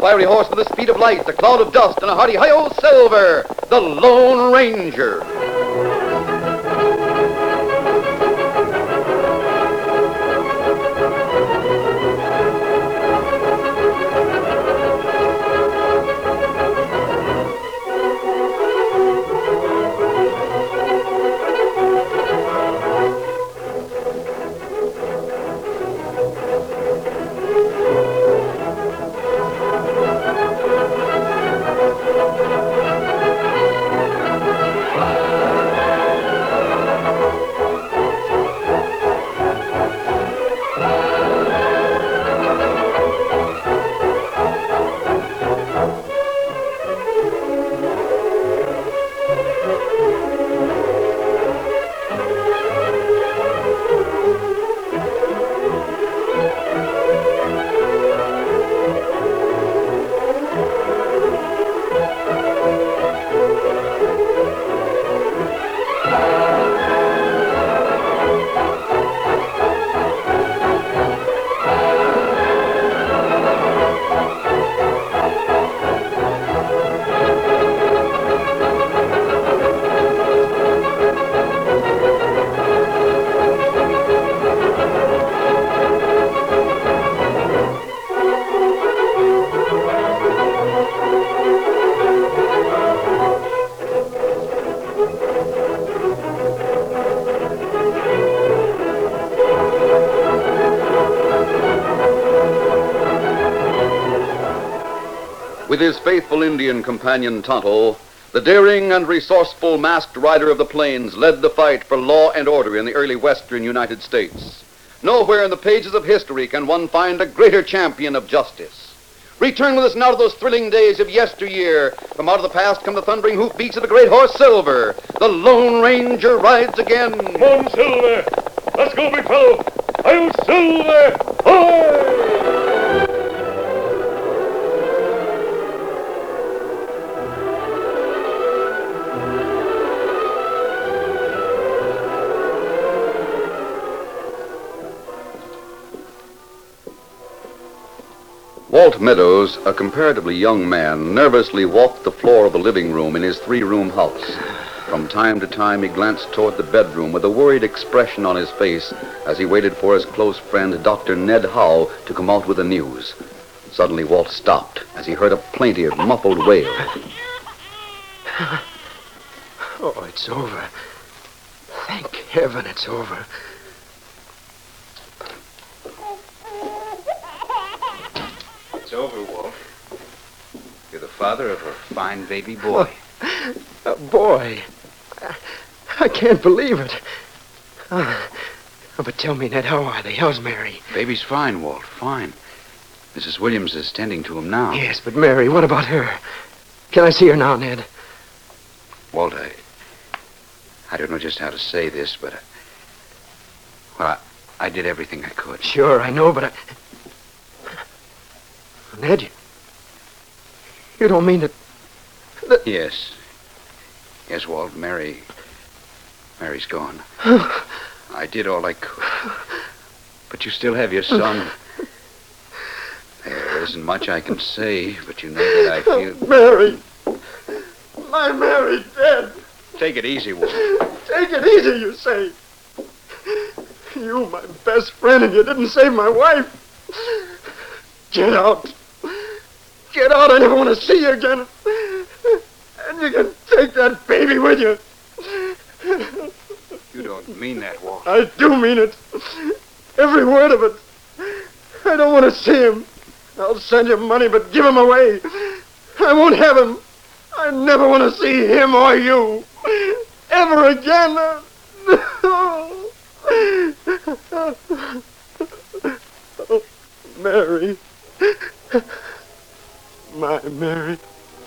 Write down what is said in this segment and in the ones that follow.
wiry horse with the speed of light, a cloud of dust, and a hearty hi-yo Silver, the Lone Ranger. With his faithful Indian companion Tonto, the daring and resourceful masked rider of the plains led the fight for law and order in the early western United States. Nowhere in the pages of history can one find a greater champion of justice. Return with us now to those thrilling days of yesteryear. From out of the past come the thundering hoofbeats of the great horse Silver. The Lone Ranger rides again. Come on, Silver. Let's go, big fellow. I'll Silver. Hoy! Walt Meadows, a comparatively young man, nervously walked the floor of the living room in his three-room house. From time to time, he glanced toward the bedroom with a worried expression on his face as he waited for his close friend, Dr. Ned Howe, to come out with the news. Suddenly, Walt stopped as he heard a plaintive, muffled wail. Oh, it's over. Thank heaven it's over. It's over, Walt. You're the father of a fine baby boy. A boy? I can't believe it. But tell me, Ned, how are they? How's Mary? Baby's fine, Walt, fine. Mrs. Williams is tending to him now. Yes, but Mary, what about her? Can I see her now, Ned? Walt, I don't know just how to say this, but... I did everything I could. Sure, I know, but Ned, you don't mean that... Yes. Yes, Walt, Mary's gone. I did all I could. But you still have your son. There isn't much I can say, but you know that I feel... Mary! My Mary dead! Take it easy, Walt. Take it easy, you say. You, my best friend, and you didn't save my wife. Get out. Get out. I never want to see you again. And you can take that baby with you. You don't mean that, Walt. I do mean it. Every word of it. I don't want to see him. I'll send you money, but give him away. I won't have him. I never want to see him or you ever again. Oh, Mary. My Mary.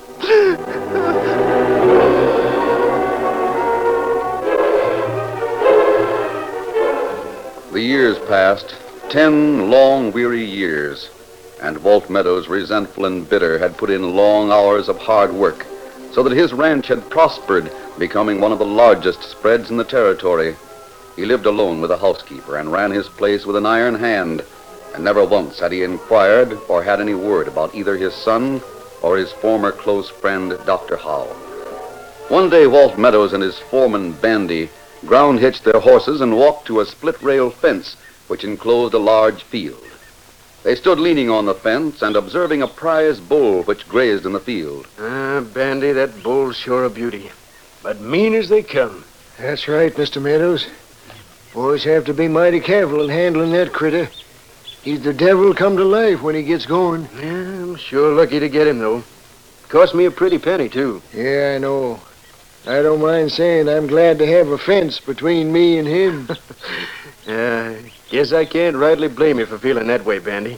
The years passed, 10 long, weary years, and Walt Meadows, resentful and bitter, had put in long hours of hard work, so that his ranch had prospered, becoming one of the largest spreads in the territory. He lived alone with a housekeeper and ran his place with an iron hand, and never once had he inquired or had any word about either his son or his former close friend, Dr. Howe. One day, Walt Meadows and his foreman, Bandy, ground hitched their horses and walked to a split-rail fence which enclosed a large field. They stood leaning on the fence and observing a prize bull which grazed in the field. Bandy, that bull's sure a beauty. But mean as they come. That's right, Mr. Meadows. Boys have to be mighty careful in handling that critter. He's the devil come to life when he gets going. Yeah, I'm sure lucky to get him, though. Cost me a pretty penny, too. Yeah, I know. I don't mind saying I'm glad to have a fence between me and him. Guess I can't rightly blame you for feeling that way, Bandy.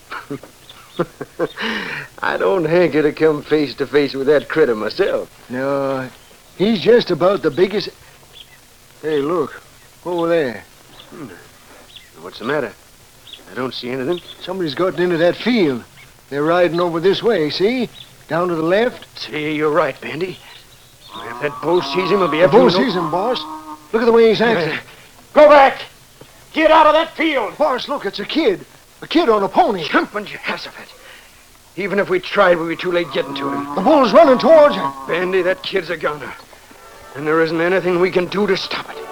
I don't hanker to come face to face with that critter myself. No, he's just about the biggest... Hey, look. Over there. What's the matter? I don't see anything. Somebody's gotten into that field. They're riding over this way, see? Down to the left. See, you're right, Bandy. If that bull sees him, he'll be The after bull him. sees him, boss. Look at the way he's acting. Go back! Get out of that field! Boss, look, it's a kid. A kid on a pony. Jumping Jehoshaphat. Even if we tried, we'd be too late getting to him. The bull's running towards him. Bandy, that kid's a goner. And there isn't anything we can do to stop it.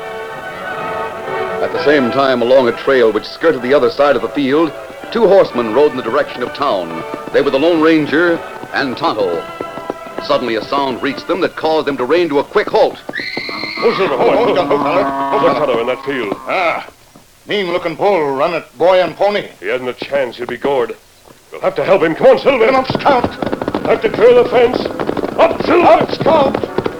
At the same time, along a trail which skirted the other side of the field, two horsemen rode in the direction of town. They were the Lone Ranger and Tonto. Suddenly, a sound reached them that caused them to rein to a quick halt. Oh, Silver, hold on, fella. Look, Tonto, in that field. Mean-looking bull run at boy and pony. He hasn't a chance. He'll be gored. We'll have to help him. Come on, Silver. Get him up, Scout. Have to clear the fence. Up, Silver. Up, Scout.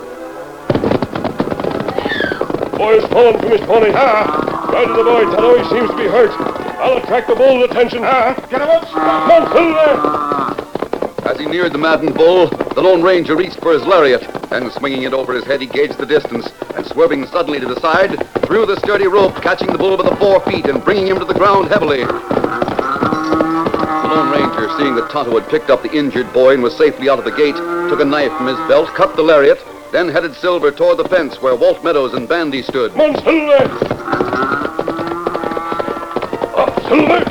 Boy has fallen from his pony. Right to the boy, Tonto. He seems to be hurt. I'll attract the bull's attention. Get him up, Scout. Come on, Silver. As he neared the maddened bull, the Lone Ranger reached for his lariat, and swinging it over his head, he gauged the distance, and swerving suddenly to the side, threw the sturdy rope, catching the bull by the 4 feet and bringing him to the ground heavily. The Lone Ranger, seeing that Tonto had picked up the injured boy and was safely out of the gate, took a knife from his belt, cut the lariat, then headed Silver toward the fence where Walt Meadows and Bandy stood. Come on, Silver. Up, Silver.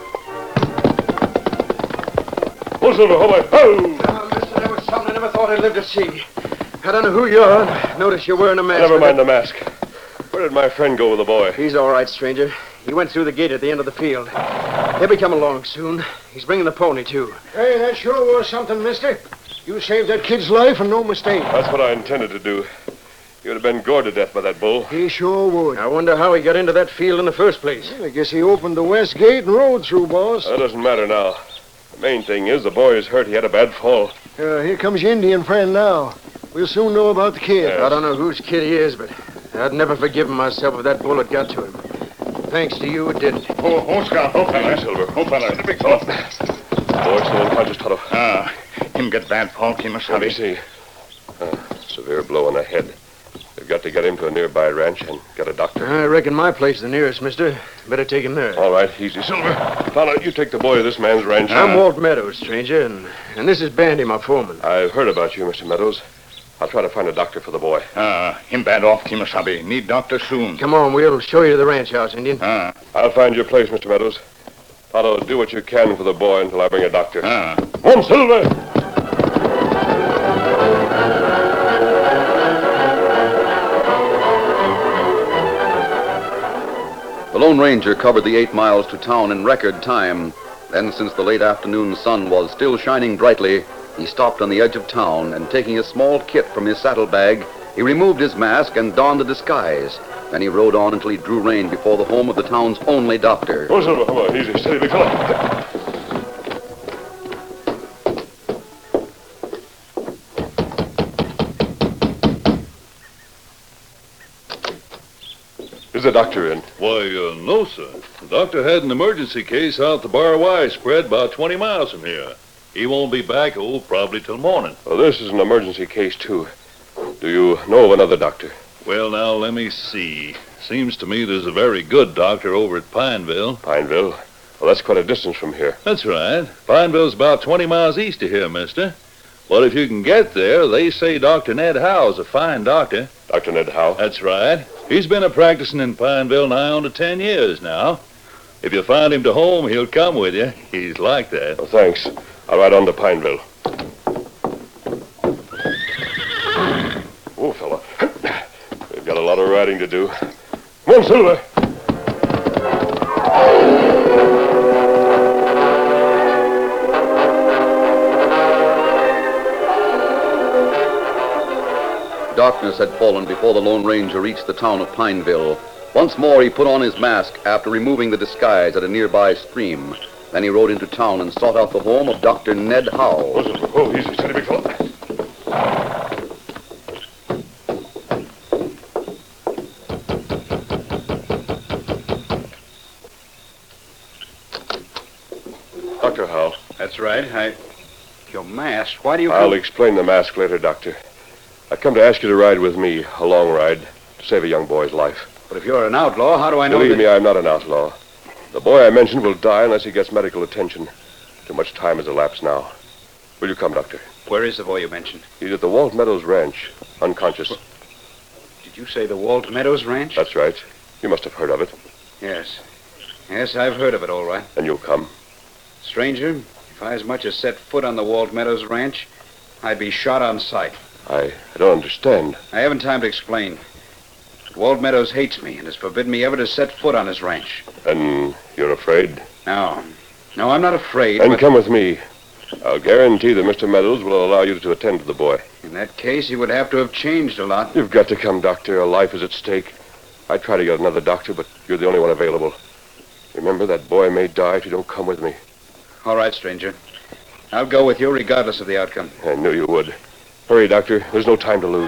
Oh, Silver, away. Oh! Mister, there was something I never thought I'd live to see. I don't know who you are. Notice you're wearing a mask. Never mind the mask. Where did my friend go with the boy? He's all right, stranger. He went through the gate at the end of the field. He'll be coming along soon. He's bringing the pony, too. Hey, that sure was something, mister. You saved that kid's life and no mistake. That's what I intended to do. He would have been gored to death by that bull. He sure would. I wonder how he got into that field in the first place. Well, I guess he opened the west gate and rode through, boss. That doesn't matter now. The main thing is the boy is hurt. He had a bad fall. Here comes your Indian friend now. We'll soon know about the kid. Yes. I don't know whose kid he is, but I'd never forgiven myself if that bullet got to him. Thanks to you, it didn't. Oh, Scout. Oh, fella. Thank you, Silver. Oh, fella. Big fella. The boy's still unconscious, Tonto. Him get bad fall, he must Let have me see. Severe blow on the head. They've got to get him to a nearby ranch and get a doctor. I reckon my place is the nearest, mister. Better take him there. All right, easy, Silver. Tonto, you take the boy to this man's ranch. I'm Walt Meadows, stranger, and this is Bandy, my foreman. I've heard about you, Mr. Meadows. I'll try to find a doctor for the boy. Him bad off, Kimasabi. Need doctor soon. Come on, we'll show you to the ranch house, Indian. I'll find your place, Mr. Meadows. Tonto, do what you can for the boy until I bring a doctor. Ah. Come on, Silver! The Lone Ranger covered the 8 miles to town in record time. Then, since the late afternoon sun was still shining brightly, he stopped on the edge of town, and taking a small kit from his saddlebag, he removed his mask and donned a disguise. Then he rode on until he drew rein before the home of the town's only doctor. Come on, Silver, come on, easy, steady, big fella. Is the doctor in? Why, no, sir. The doctor had an emergency case out the Bar Y spread about 20 miles from here. He won't be back, probably till morning. Well, this is an emergency case, too. Do you know of another doctor? Well, now, let me see. Seems to me there's a very good doctor over at Pineville. Pineville? Well, that's quite a distance from here. That's right. Pineville's about 20 miles east of here, mister. But if you can get there, they say Dr. Ned Howe's a fine doctor. Dr. Ned Howe? That's right. He's been a practicing in Pineville nigh on to 10 years now. If you find him to home, he'll come with you. He's like that. Oh, thanks. I'll ride on to Pineville. Oh, fella. We've got a lot of riding to do. Come on, Silver. Darkness had fallen before the Lone Ranger reached the town of Pineville. Once more he put on his mask after removing the disguise at a nearby stream. Then he rode into town and sought out the home of Dr. Ned Howe. Oh, easy, steady, big fella. Dr. Howe. That's right. Your mask. Why do you... I'll explain the mask later, Doctor. I come to ask you to ride with me, a long ride, to save a young boy's life. But if you're an outlaw, how do I know Believe that... me, I'm not an outlaw. The boy I mentioned will die unless he gets medical attention. Too much time has elapsed now. Will you come, Doctor? Where is the boy you mentioned? He's at the Walt Meadows Ranch, unconscious. Did you say the Walt Meadows Ranch? That's right. You must have heard of it. Yes. Yes, I've heard of it, all right. And you'll come. Stranger, if I as much as set foot on the Walt Meadows Ranch, I'd be shot on sight. I don't understand. I haven't time to explain. Walt Meadows hates me and has forbidden me ever to set foot on his ranch. And you're afraid? No, I'm not afraid. Then but come with me. I'll guarantee that Mr. Meadows will allow you to attend to the boy. in that case, he would have to have changed a lot. You've got to come, Doctor. A life is at stake. I'd try to get another doctor, but you're the only one available. Remember, that boy may die if you don't come with me. All right, stranger. I'll go with you regardless of the outcome. I knew you would. Hurry, Doctor. There's no time to lose.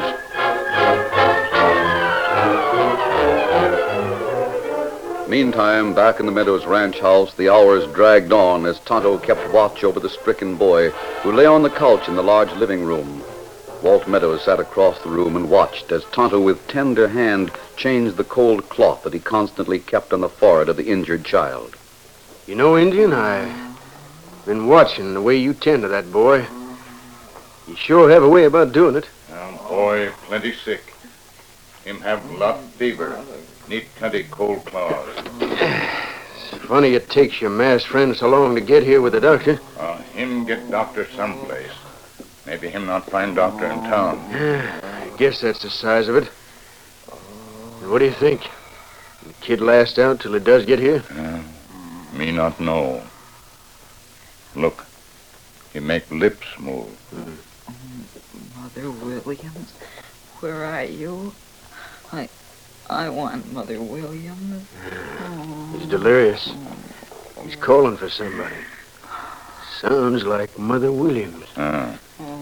Meantime, back in the Meadows ranch house, the hours dragged on as Tonto kept watch over the stricken boy who lay on the couch in the large living room. Walt Meadows sat across the room and watched as Tonto with tender hand changed the cold cloth that he constantly kept on the forehead of the injured child. You know, Indian, I've been watching the way you tend to that boy. You sure have a way about doing it. Boy, plenty sick. Him have lot fever. Need plenty cold cloths. It's funny it takes your masked friend so long to get here with the doctor. Him get doctor someplace. Maybe him not find doctor in town. I guess that's the size of it. And what do you think? The kid last out till he does get here? Me not know. Look, he make lips move. Mother Williams, where are you? I want Mother Williams. He's delirious. He's calling for somebody. Sounds like Mother Williams. Ah.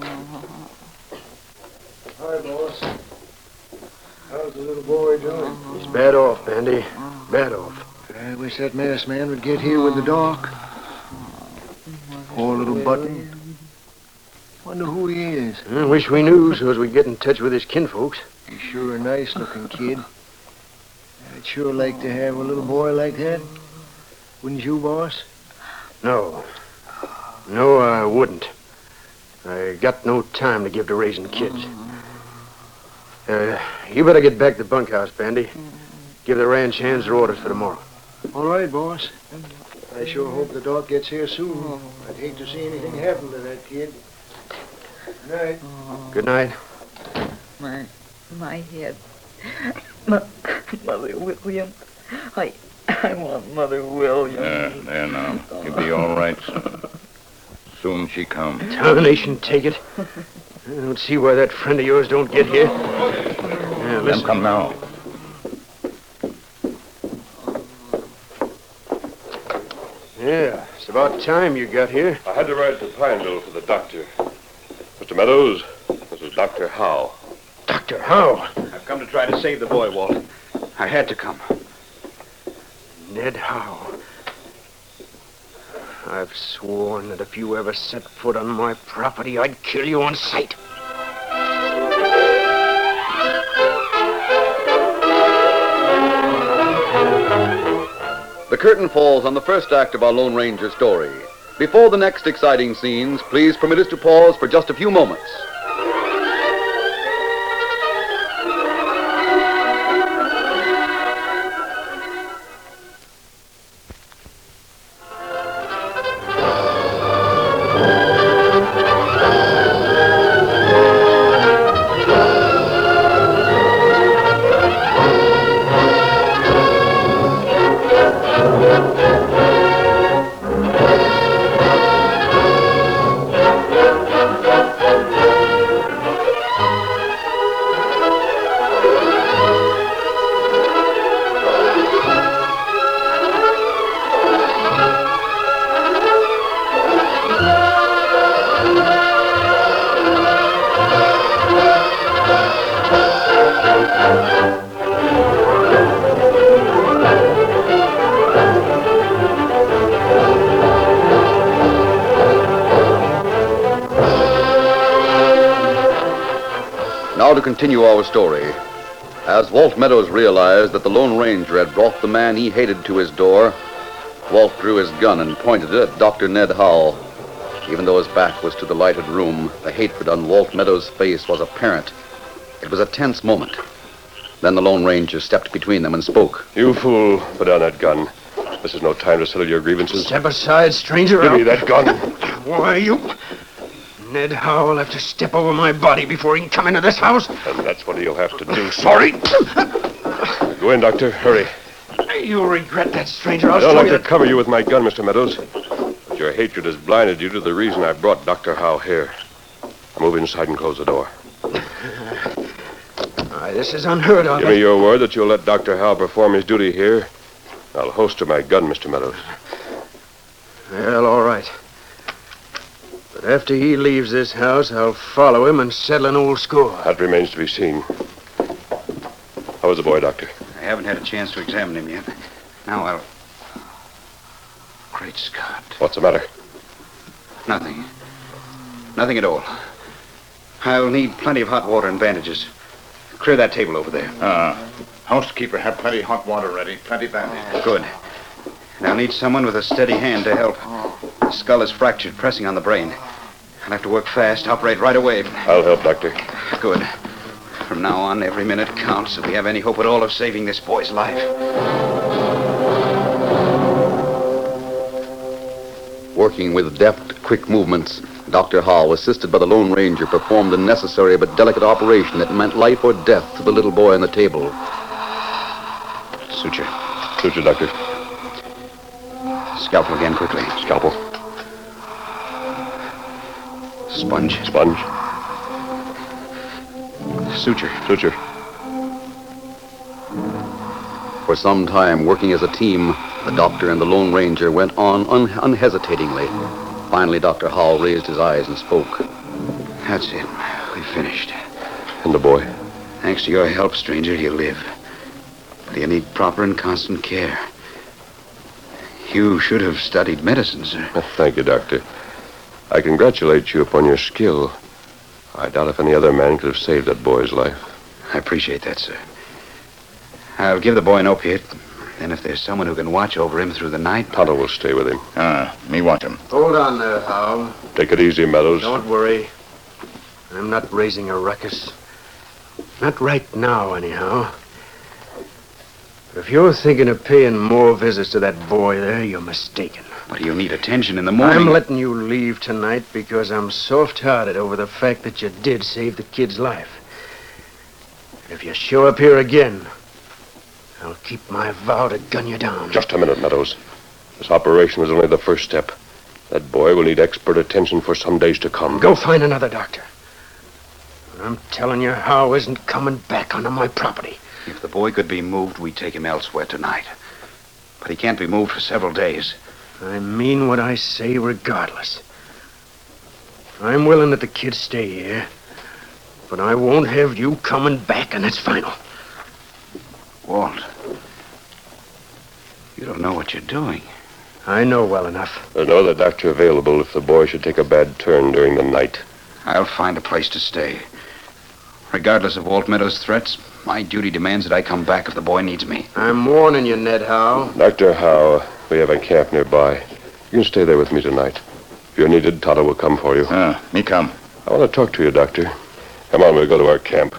Hi, boss. How's the little boy doing? He's bad off, Bandy. Bad off. I wish that masked man would get here with the dark. Poor little Button. Wonder who he is. I wish we knew so as we get in touch with his kinfolks. He's sure a nice-looking kid. I'd sure like to have a little boy like that. Wouldn't you, boss? No. No, I wouldn't. I got no time to give to raising kids. You better get back to the bunkhouse, Bandy. Give the ranch hands their orders for tomorrow. All right, boss. I sure hope the doc gets here soon. I'd hate to see anything happen to that kid. Good night. Good night. My head. Mother Williams. I want Mother Williams. There now. You'll be all right soon. Soon she come. Tarnation take it. I don't see why that friend of yours don't get here. Yeah, Them listen. come now. Yeah, it's about time you got here. I had to ride to Pineville for the doctor. Mr. Meadows, this is Dr. Howe. Dr. Howe. I've come to try to save the boy, Walt. I had to come. Ned Howe. I've sworn that if you ever set foot on my property, I'd kill you on sight. The curtain falls on the first act of our Lone Ranger story. Before the next exciting scenes, please permit us to pause for just a few moments. now to continue our story. As Walt Meadows realized that the Lone Ranger had brought the man he hated to his door, Walt drew his gun and pointed it at Dr. Ned Howell. Even though his back was to the lighted room, the hatred on Walt Meadows' face was apparent. It was a tense moment. Then the Lone Ranger stepped between them and spoke. You fool, put down that gun. This is no time to settle your grievances. Step aside, stranger. Give me that gun. Why, you... Ned Howell will have to step over my body before he can come into this house. And that's what he'll have to do. Sorry. Go in, Doctor. Hurry. You'll regret that, stranger. I I'll don't show like you to cover you with my gun, Mr. Meadows. But your hatred has blinded you to the reason I brought Dr. Howe here. Now move inside and close the door. This is unheard of. Give me your word that you'll let Dr. Howe perform his duty here. I'll holster my gun, Mr. Meadows. Well, all right. But after he leaves this house, I'll follow him and settle an old score. That remains to be seen. How is the boy, Doctor? I haven't had a chance to examine him yet. Now I'll... Great Scott. What's the matter? Nothing. Nothing at all. I'll need plenty of hot water and bandages. Clear that table over there. Housekeeper, have plenty hot water ready, plenty bandage. Good. And I'll need someone with a steady hand to help. The skull is fractured, pressing on the brain. I'll have to work fast, operate right away. I'll help, Doctor. Good. From now on, every minute counts if we have any hope at all of saving this boy's life. Working with deft, quick movements, Dr. Hall, assisted by the Lone Ranger, performed a necessary but delicate operation that meant life or death to the little boy on the table. Suture. Suture, Doctor. Scalpel again, quickly. Scalpel. Sponge. Sponge. Suture. Suture. For some time, working as a team, the doctor and the Lone Ranger went on unhesitatingly. Finally, Dr. Howell raised his eyes and spoke. That's it. We've finished. And the boy? Thanks to your help, stranger, he'll live. But he'll need proper and constant care. You should have studied medicine, sir. Thank you, Doctor. I congratulate you upon your skill. I doubt if any other man could have saved that boy's life. I appreciate that, sir. I'll give the boy an opiate. Then if there's someone who can watch over him through the night... Tonto will stay with him. Me watch him. Hold on there, Howell. Take it easy, Meadows. Don't worry. I'm not raising a ruckus. Not right now, anyhow. But if you're thinking of paying more visits to that boy there, you're mistaken. But you'll need attention in the morning. I'm letting you leave tonight because I'm soft-hearted over the fact that you did save the kid's life. If you show up here again, I'll keep my vow to gun you down. Just a minute, Meadows. This operation was only the first step. That boy will need expert attention for some days to come. Go find another doctor. I'm telling you, Howe isn't coming back onto my property. If the boy could be moved, we'd take him elsewhere tonight. But he can't be moved for several days. I mean what I say regardless. I'm willing that the kid stay here, but I won't have you coming back, and that's final. Walt, you don't know what you're doing. I know well enough. There's no other doctor available if the boy should take a bad turn during the night. I'll find a place to stay. Regardless of Walt Meadows' threats, my duty demands that I come back if the boy needs me. I'm warning you, Ned Howe. Dr. Howe, we have a camp nearby. You can stay there with me tonight. If you're needed, Tonto will come for you. Me come. I want to talk to you, Doctor. Come on, we'll go to our camp.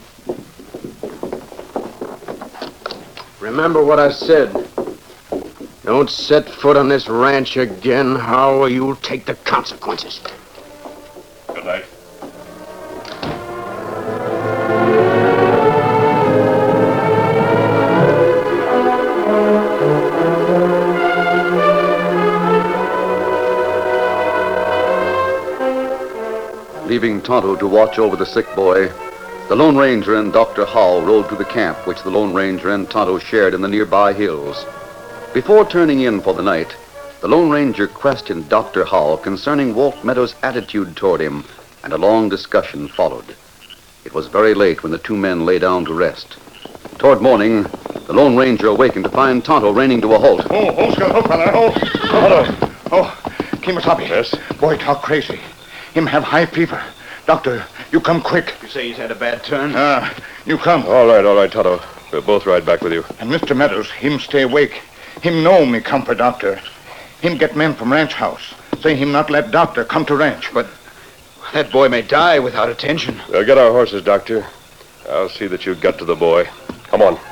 Remember what I said. Don't set foot on this ranch again, Howe, or you'll take the consequences. Good night. Leaving Tonto to watch over the sick boy, the Lone Ranger and Dr. Howell rode to the camp which the Lone Ranger and Tonto shared in the nearby hills. Before turning in for the night, the Lone Ranger questioned Dr. Howell concerning Walt Meadows' attitude toward him, and a long discussion followed. It was very late when the two men lay down to rest. Toward morning, the Lone Ranger awakened to find Tonto reining to a halt. Scott, fella. Tonto. Kemosabe. Yes? Boy talk crazy. Him have high fever. Doctor, You come quick. You say he's had a bad turn? You come. All right, Tonto. We'll both ride back with you. And Mr. Meadows, him stay awake. Him know me come for doctor. Him get men from ranch house. Say him not let doctor come to ranch. But that boy may die without attention. We'll get our horses, Doctor. I'll see that you get to the boy. Come on.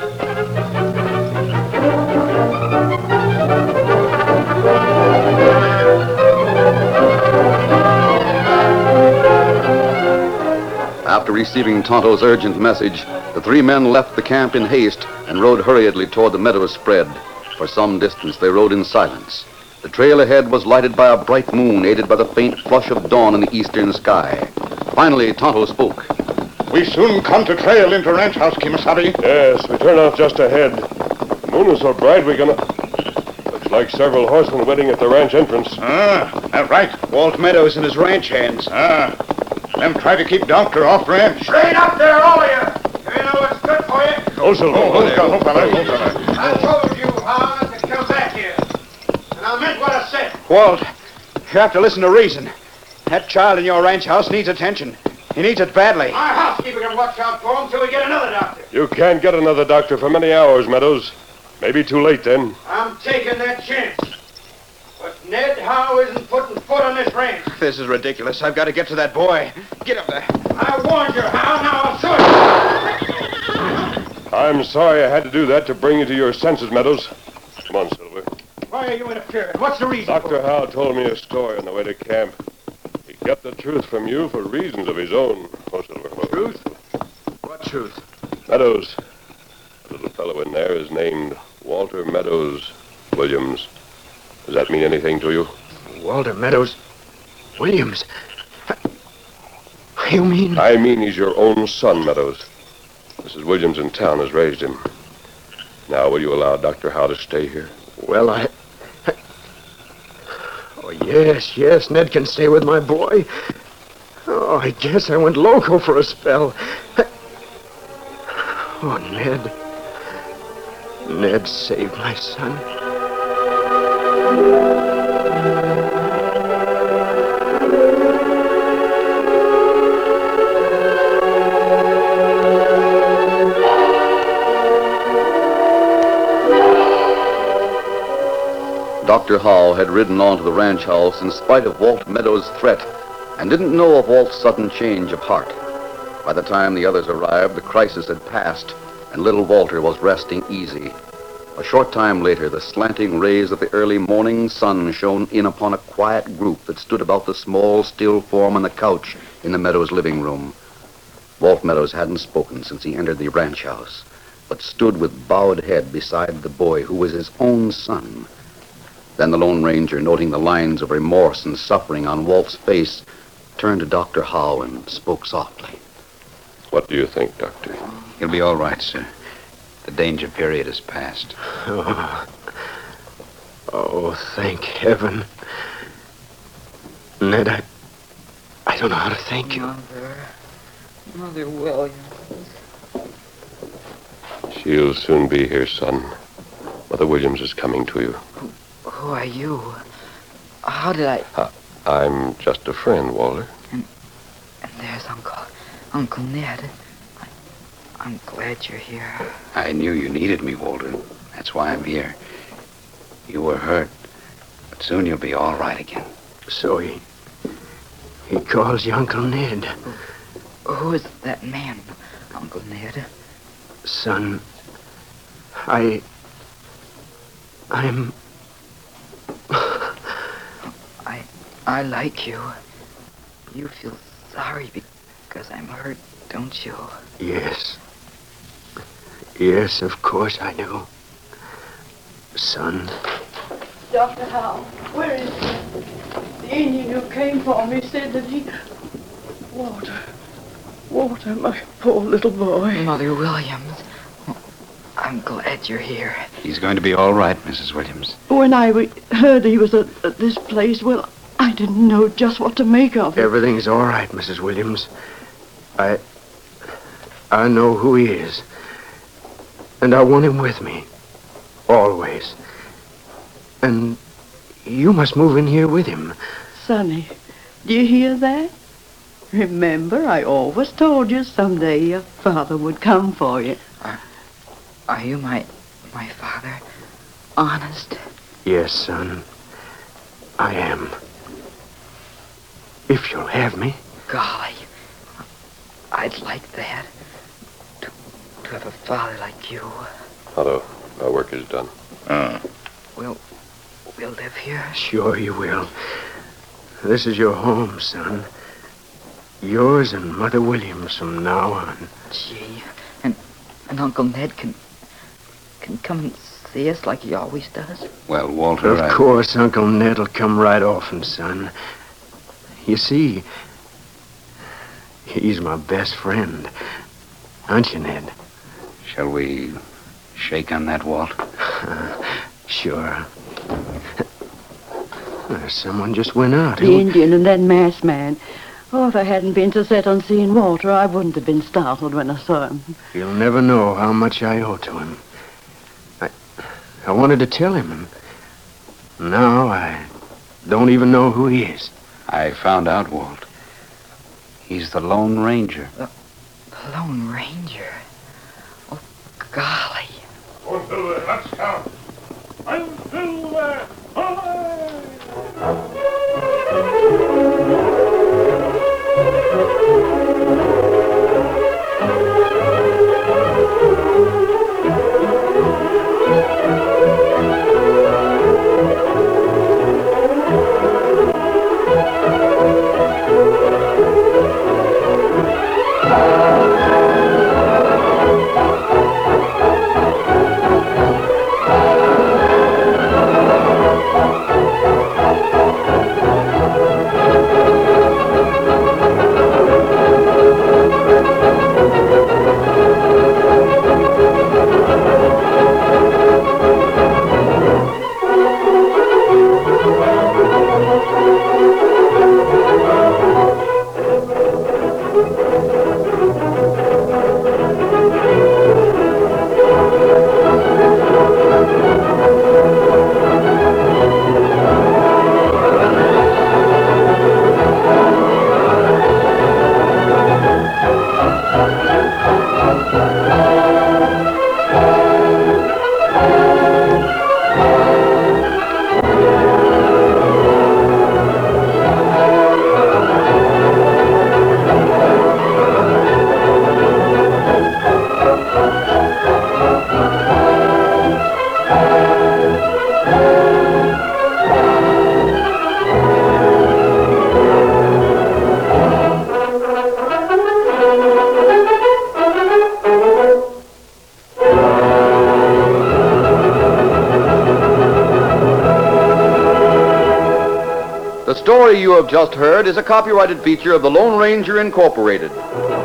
After receiving Tonto's urgent message, the three men left the camp in haste and rode hurriedly toward the meadows spread. For some distance, they rode in silence. The trail ahead was lighted by a bright moon, aided by the faint flush of dawn in the eastern sky. Finally, Tonto spoke. We soon come to trail into ranch house, Kimasabi. Yes, we turn off just ahead. The moon is so bright we're gonna... Looks like several horsemen waiting at the ranch entrance. That's right. Walt Meadows and his ranch hands. Them try to keep doctor off ranch. Straight up there, all of you. You know what's good for you? Oh, Silver. Hold, fella. I told you how not to come back here. And I meant what I said. Walt, you have to listen to reason. That child in your ranch house needs attention. He needs it badly. My housekeeper can watch out for him till we get another doctor. You can't get another doctor for many hours, Meadows. Maybe too late then. I'm taking that chance. But Ned Howe isn't putting foot on this ranch. This is ridiculous. I've got to get to that boy. Get up there. I warned you, Howe. Now I'll show you. I'm sorry I had to do that to bring you to your senses, Meadows. Come on, Silver. Why are you interfering? What's the reason? Dr. Howe told me a story on the way to camp. He kept the truth from you for reasons of his own. Oh, Silver. Truth? What truth? Meadows. The little fellow in there is named Walter Meadows Williams. Does that mean anything to you? Walter Meadows Williams. You mean? I mean he's your own son, Meadows. Mrs. Williams in town has raised him. Now, will you allow Dr. Howe to stay here? Well, Oh, yes, Ned can stay with my boy. Oh, I guess I went loco for a spell. Oh, Ned. Ned saved my son. Dr. Howe had ridden on to the ranch house in spite of Walt Meadows' threat and didn't know of Walt's sudden change of heart. By the time the others arrived, the crisis had passed, and little Walter was resting easy. A short time later, the slanting rays of the early morning sun shone in upon a quiet group that stood about the small, still form on the couch in the Meadows' living room. Walt Meadows hadn't spoken since he entered the ranch house, but stood with bowed head beside the boy who was his own son. Then the Lone Ranger, noting the lines of remorse and suffering on Walt's face, turned to Dr. Howe and spoke softly. What do you think, Doctor? He'll be all right, sir. The danger period has passed. Oh, thank heaven. Ned, I don't know how to thank you. Mother Williams. She'll soon be here, son. Mother Williams is coming to you. Who are you? How did I... I'm just a friend, Walter. And there's Uncle Ned. I'm glad you're here. I knew you needed me, Walter. That's why I'm here. You were hurt, but soon you'll be all right again. So he calls you Uncle Ned. Who is that man, Uncle Ned? Son, I'm... I like you. You feel sorry because I'm hurt, don't you? Yes. Yes, of course I do. Son. Dr. Howe, where is he? The Indian who came for me said that he... Walter, my poor little boy. Mother Williams. I'm glad you're here. He's going to be all right, Mrs. Williams. When I heard he was at this place, well, I didn't know just what to make of it. Everything's all right, Mrs. Williams. I know who he is. And I want him with me. Always. And you must move in here with him. Sonny, do you hear that? Remember, I always told you someday your father would come for you. Are you my father? Honest? Yes, son. I am. If you'll have me. Golly. I'd like that. To have a father like you. Otto, our work is done. We'll live here? Sure you will. This is your home, son. Yours and Mother Williams from now on. Gee, and Uncle Ned can come and see us like he always does? Well, Walter, Of course, Uncle Ned'll come right often, son. You see, he's my best friend. Aren't you, Ned? Shall we shake on that, Walt? Sure. Someone just went out. The Indian and that masked man. Oh, if I hadn't been so set on seeing Walter, I wouldn't have been startled when I saw him. You'll never know how much I owe to him. I wanted to tell him, and now I don't even know who he is. I found out, Walt. He's the Lone Ranger. The Lone Ranger? Oh, golly. One silver, let's count. One silver, The story you have just heard is a copyrighted feature of the Lone Ranger Incorporated.